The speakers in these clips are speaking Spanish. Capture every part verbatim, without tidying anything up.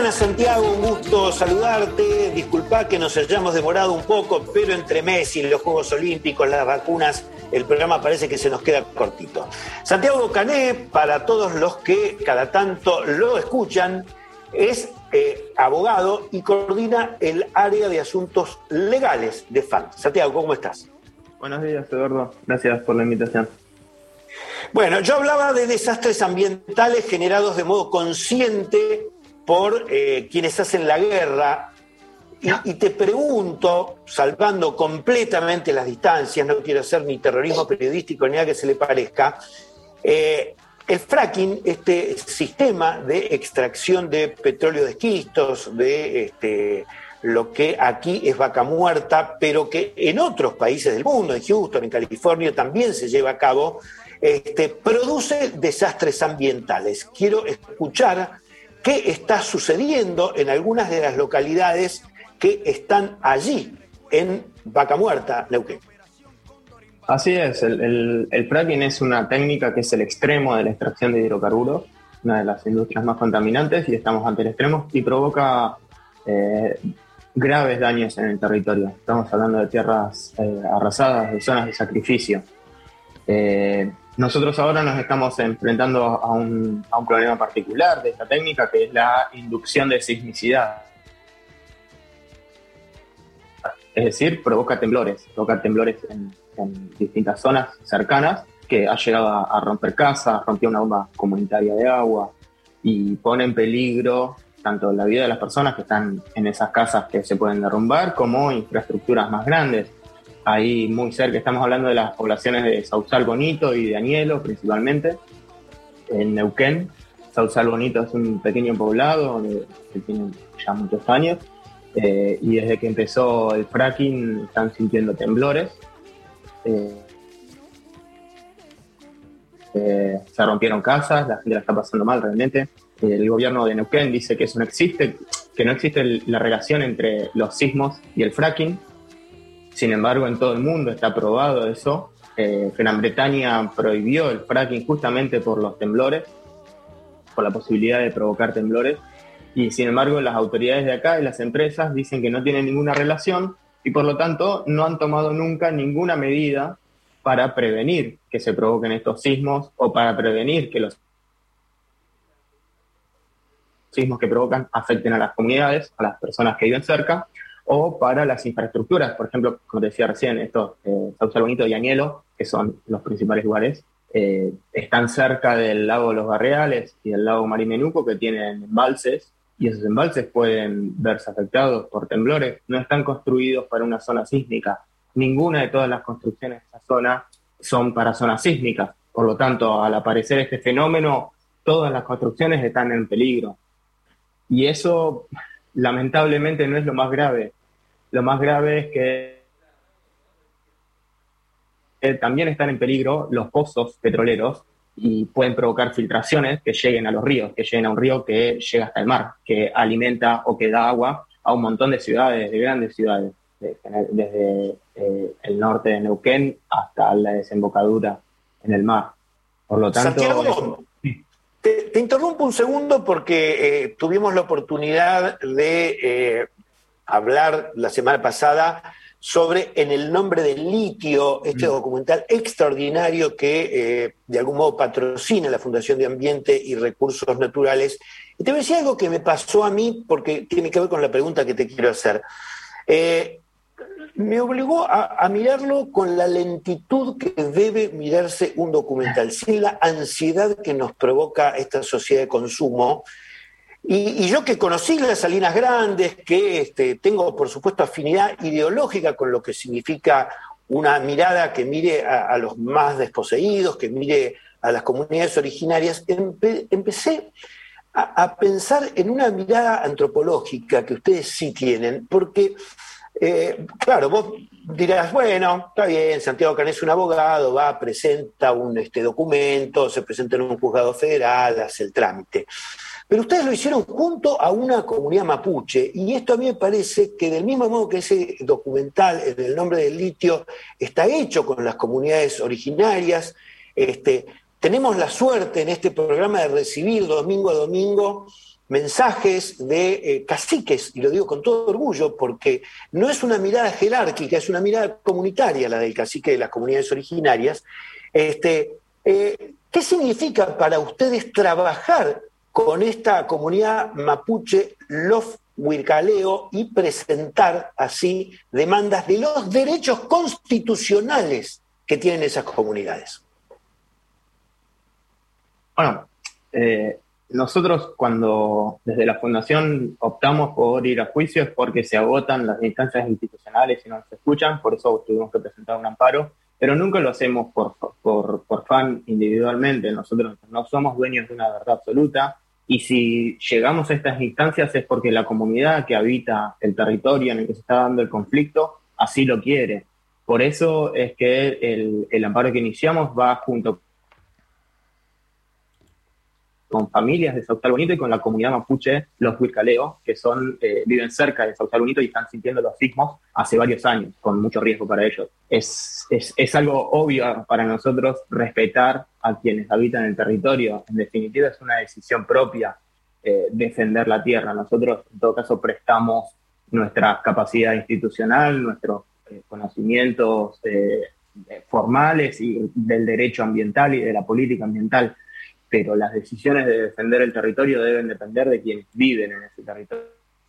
buenas, Santiago, un gusto saludarte. Disculpa que nos hayamos demorado un poco, pero entre Messi, los Juegos Olímpicos, las vacunas, el programa parece que se nos queda cortito. Santiago Cané, para todos los que cada tanto lo escuchan, es eh, abogado y coordina el área de asuntos legales de F A N. Santiago, ¿cómo estás? Buenos días, Eduardo. Gracias por la invitación. Bueno, yo hablaba de desastres ambientales generados de modo consciente por eh, quienes hacen la guerra y, y te pregunto, salvando completamente las distancias, no quiero hacer ni terrorismo periodístico ni nada que se le parezca, eh, el fracking, este sistema de extracción de petróleo de esquistos, de este, lo que aquí es vaca muerta, pero que en otros países del mundo, en Houston, en California, también se lleva a cabo, este, produce desastres ambientales. Quiero escuchar qué está sucediendo en algunas de las localidades que están allí, en Vaca Muerta, Neuquén. Así es, el, el, el fracking es una técnica que es el extremo de la extracción de hidrocarburos, una de las industrias más contaminantes, y estamos ante el extremo y provoca eh, graves daños en el territorio. Estamos hablando de tierras eh, arrasadas, de zonas de sacrificio. Eh, nosotros ahora nos estamos enfrentando a un, a un problema particular de esta técnica, que es la inducción de sismicidad. Es decir, provoca temblores, provoca temblores en, en distintas zonas cercanas, que ha llegado a, a romper casas, rompió una bomba comunitaria de agua y pone en peligro tanto la vida de las personas que están en esas casas que se pueden derrumbar, como infraestructuras más grandes. Ahí muy cerca, estamos hablando de las poblaciones de Sausal Bonito y de Añelo principalmente, en Neuquén. Sausal Bonito es un pequeño poblado que tiene ya muchos años, eh, y desde que empezó el fracking están sintiendo temblores. Eh, eh, se rompieron casas, la gente la está pasando mal realmente. El gobierno de Neuquén dice que eso no existe, que no existe el, la relación entre los sismos y el fracking. Sin embargo, en todo el mundo está probado eso. Eh, Gran Bretaña prohibió el fracking justamente por los temblores, por la posibilidad de provocar temblores. Y sin embargo, las autoridades de acá y las empresas dicen que no tienen ninguna relación y por lo tanto no han tomado nunca ninguna medida para prevenir que se provoquen estos sismos o para prevenir que los sismos que provocan afecten a las comunidades, a las personas que viven cerca, o para las infraestructuras. Por ejemplo, como te decía recién, estos eh, Sausal Bonito y Añelo, que son los principales lugares, eh, están cerca del lago Los Barreales y del lago Marimenuco, que tienen embalses, y esos embalses pueden verse afectados por temblores. No están construidos para una zona sísmica. Ninguna de todas las construcciones de esa zona son para zonas sísmicas. Por lo tanto, al aparecer este fenómeno, todas las construcciones están en peligro. Y eso, lamentablemente, no es lo más grave. Lo más grave es que eh, también están en peligro los pozos petroleros y pueden provocar filtraciones que lleguen a los ríos, que lleguen a un río que llega hasta el mar, que alimenta o que da agua a un montón de ciudades, de grandes ciudades, de, desde eh, el norte de Neuquén hasta la desembocadura en el mar. Por lo tanto... Santiago, te, te interrumpo un segundo porque eh, tuvimos la oportunidad de eh, hablar la semana pasada sobre En el nombre del litio, este mm. documental extraordinario que eh, de algún modo patrocina la Fundación de Ambiente y Recursos Naturales. Y te voy a decir algo que me pasó a mí porque tiene que ver con la pregunta que te quiero hacer. Eh, me obligó a, a mirarlo con la lentitud que debe mirarse un documental, sin la ansiedad que nos provoca esta sociedad de consumo. Y, y yo que conocí las Salinas Grandes, que este, tengo por supuesto afinidad ideológica con lo que significa una mirada que mire a, a los más desposeídos, que mire a las comunidades originarias, empe, empecé a, a pensar en una mirada antropológica que ustedes sí tienen, porque... Eh, claro, vos dirás, bueno, está bien, Santiago Cané es un abogado, va, presenta un este, documento, se presenta en un juzgado federal, hace el trámite. Pero ustedes lo hicieron junto a una comunidad mapuche, y esto a mí me parece que del mismo modo que ese documental, En el nombre del litio, está hecho con las comunidades originarias, este, tenemos la suerte en este programa de recibir domingo a domingo mensajes de eh, caciques, y lo digo con todo orgullo, porque no es una mirada jerárquica, es una mirada comunitaria la del cacique de las comunidades originarias. Este, eh, ¿Qué significa para ustedes trabajar con esta comunidad mapuche Lof Huircaleo y presentar así demandas de los derechos constitucionales que tienen esas comunidades? Bueno, eh, nosotros cuando desde la Fundación optamos por ir a juicio es porque se agotan las instancias institucionales y no nos escuchan, por eso tuvimos que presentar un amparo, pero nunca lo hacemos por, por, por fan individualmente. Nosotros no somos dueños de una verdad absoluta, y si llegamos a estas instancias es porque la comunidad que habita el territorio en el que se está dando el conflicto así lo quiere. Por eso es que el, el amparo que iniciamos va junto con familias de Sausal Bonito y con la comunidad mapuche, los Huircaleo, que son, eh, viven cerca de Sausal Bonito y están sintiendo los sismos hace varios años, con mucho riesgo para ellos. Es, es, es algo obvio para nosotros respetar a quienes habitan el territorio. En definitiva, es una decisión propia eh, defender la tierra. Nosotros, en todo caso, prestamos nuestra capacidad institucional, nuestros eh, conocimientos eh, formales y del derecho ambiental y de la política ambiental, pero las decisiones de defender el territorio deben depender de quienes viven en ese territorio.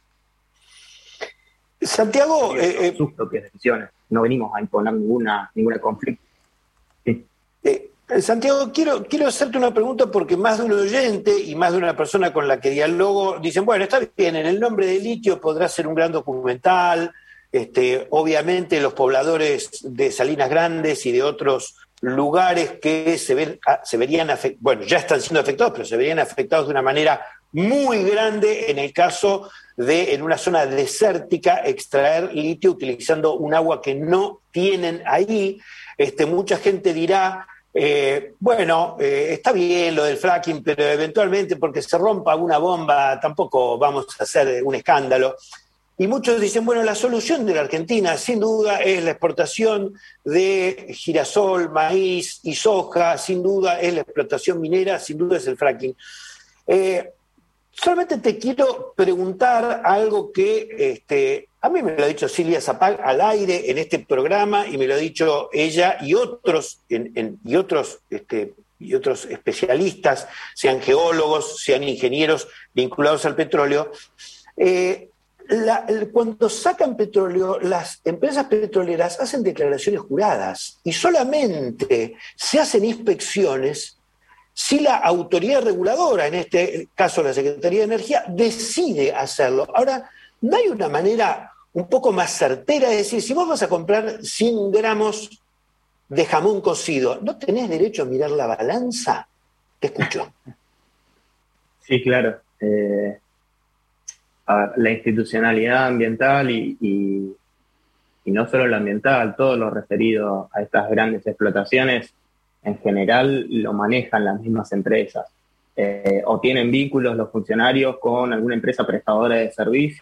Santiago, eh, sus propias decisiones. No venimos a imponer ninguna ninguna conflicto. Sí. Eh, Santiago, quiero, quiero hacerte una pregunta porque más de un oyente y más de una persona con la que dialogo dicen, bueno, está bien, en el nombre de litio podrá ser un gran documental, este, obviamente los pobladores de Salinas Grandes y de otros lugares que se, ven, se verían afectados, bueno, ya están siendo afectados, pero se verían afectados de una manera muy grande en el caso de, en una zona desértica, extraer litio utilizando un agua que no tienen ahí. Este, mucha gente dirá, eh, bueno, eh, está bien lo del fracking, pero eventualmente porque se rompa una bomba tampoco vamos a hacer un escándalo. Y muchos dicen, bueno, la solución de la Argentina sin duda es la exportación de girasol, maíz y soja, sin duda es la explotación minera, sin duda es el fracking. Eh, solamente te quiero preguntar algo que este, a mí me lo ha dicho Silvia Zapag al aire en este programa y me lo ha dicho ella y otros, en, en, y otros, este, y otros especialistas, sean geólogos, sean ingenieros vinculados al petróleo. Eh, La, cuando sacan petróleo, las empresas petroleras hacen declaraciones juradas y solamente se hacen inspecciones si la autoridad reguladora, en este caso la Secretaría de Energía, decide hacerlo. Ahora, ¿no hay una manera un poco más certera de decir, si vos vas a comprar cien gramos de jamón cocido, ¿no tenés derecho a mirar la balanza? Te escucho. Sí, claro. Eh... la institucionalidad ambiental y, y, y no solo la ambiental, todo lo referido a estas grandes explotaciones, en general lo manejan las mismas empresas. Eh, o tienen vínculos los funcionarios con alguna empresa prestadora de servicios,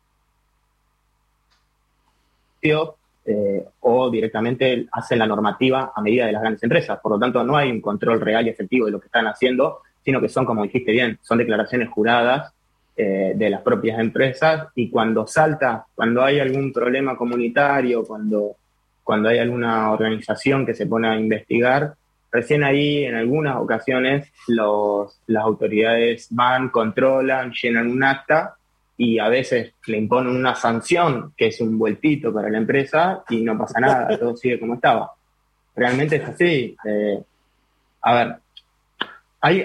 eh, o directamente hacen la normativa a medida de las grandes empresas. Por lo tanto, no hay un control real y efectivo de lo que están haciendo, sino que son, como dijiste bien, son declaraciones juradas Eh, de las propias empresas, y cuando salta, cuando hay algún problema comunitario, cuando, cuando hay alguna organización que se pone a investigar, recién ahí en algunas ocasiones los, las autoridades van, controlan, llenan un acta y a veces le imponen una sanción que es un vueltito para la empresa y no pasa nada, todo sigue como estaba. Realmente es así. Eh, a ver, hay...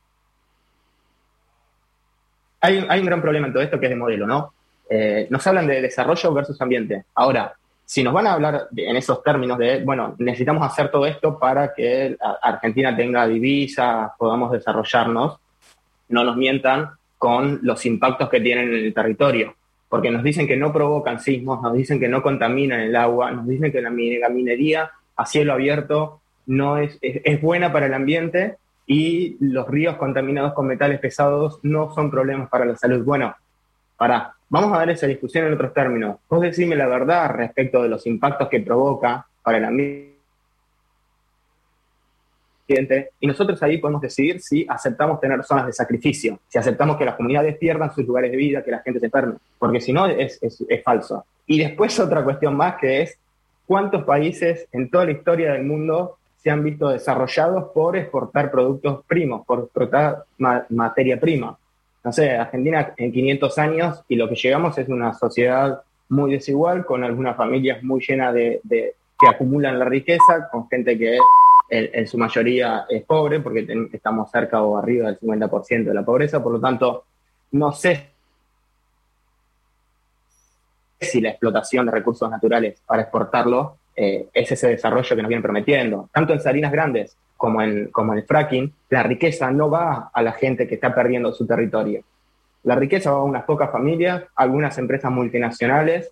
Hay, hay un gran problema en todo esto que es de modelo, ¿no? Eh, nos hablan de desarrollo versus ambiente. Ahora, si nos van a hablar de, en esos términos de, bueno, necesitamos hacer todo esto para que Argentina tenga divisas, podamos desarrollarnos, no nos mientan con los impactos que tienen en el territorio, porque nos dicen que no provocan sismos, nos dicen que no contaminan el agua, nos dicen que la minería a cielo abierto no es, es, es buena para el ambiente, y los ríos contaminados con metales pesados no son problemas para la salud. Bueno, pará, vamos a dar esa discusión en otros términos. Vos decime la verdad respecto de los impactos que provoca para el ambiente Occidente, y nosotros ahí podemos decidir si aceptamos tener zonas de sacrificio, si aceptamos que las comunidades pierdan sus lugares de vida, que la gente se enferme, porque si no es, es, es falso. Y después otra cuestión más, que es cuántos países en toda la historia del mundo se han visto desarrollados por exportar productos primos, por exportar ma- materia prima. No sé, Argentina en quinientos años, y lo que llegamos es una sociedad muy desigual, con algunas familias muy llenas de, de que acumulan la riqueza, con gente que en, en su mayoría es pobre, porque ten, estamos cerca o arriba del cincuenta por ciento de la pobreza. Por lo tanto, no sé si la explotación de recursos naturales para exportarlos eh, es ese desarrollo que nos vienen prometiendo. Tanto en salinas grandes como en, como en el fracking, la riqueza no va a la gente que está perdiendo su territorio. La riqueza va a unas pocas familias, algunas empresas multinacionales,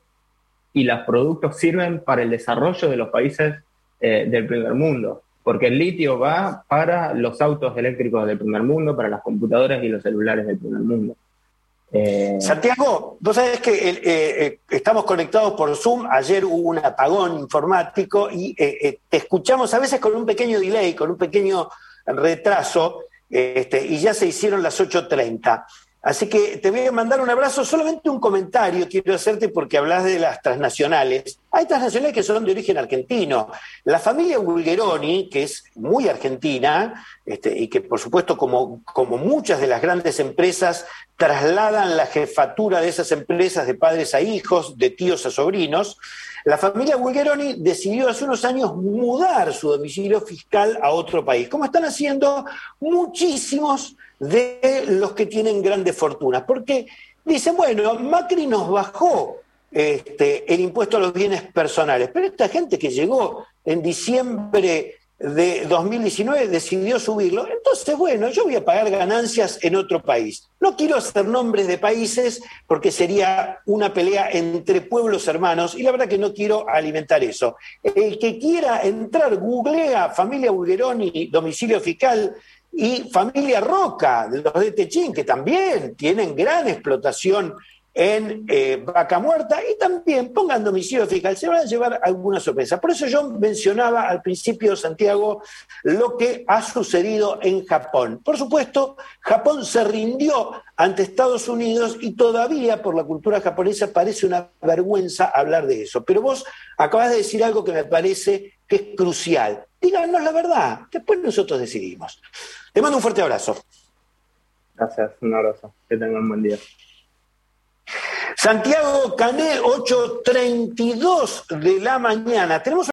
y los productos sirven para el desarrollo de los países eh, del primer mundo, porque el litio va para los autos eléctricos del primer mundo, para las computadoras y los celulares del primer mundo. Eh... Santiago, vos sabés que eh, eh, estamos conectados por Zoom. Ayer hubo un apagón informático y eh, eh, te escuchamos a veces con un pequeño delay, con un pequeño retraso, eh, este, y ya se hicieron las ocho treinta. Así que te voy a mandar un abrazo. Solamente un comentario quiero hacerte, porque hablas de las transnacionales. Hay transnacionales que son de origen argentino. La familia Bulgheroni, que es muy argentina, este, y que por supuesto como, como muchas de las grandes empresas trasladan la jefatura de esas empresas de padres a hijos, de tíos a sobrinos, la familia Bulgheroni decidió hace unos años mudar su domicilio fiscal a otro país, como están haciendo muchísimos de los que tienen grandes fortunas, porque dicen, bueno, Macri nos bajó este, el impuesto a los bienes personales, pero esta gente que llegó en diciembre de dos mil diecinueve decidió subirlo, entonces bueno, yo voy a pagar ganancias en otro país. No quiero hacer nombres de países porque sería una pelea entre pueblos hermanos, y la verdad que no quiero alimentar eso. El que quiera entrar, googlea familia Bulgheroni, domicilio fiscal, y familia Roca, de los de Techín, que también tienen gran explotación en eh, Vaca Muerta, y también pongan domicilio fiscal, se van a llevar alguna sorpresa. Por eso yo mencionaba al principio, Santiago, lo que ha sucedido en Japón. Por supuesto, Japón se rindió ante Estados Unidos, y todavía por la cultura japonesa parece una vergüenza hablar de eso. Pero vos acabás de decir algo que me parece que es crucial. Díganos la verdad, después nosotros decidimos. Te mando un fuerte abrazo. Gracias, un abrazo. Que tengan un buen día. Santiago Cané, ocho treinta y dos de la mañana. Tenemos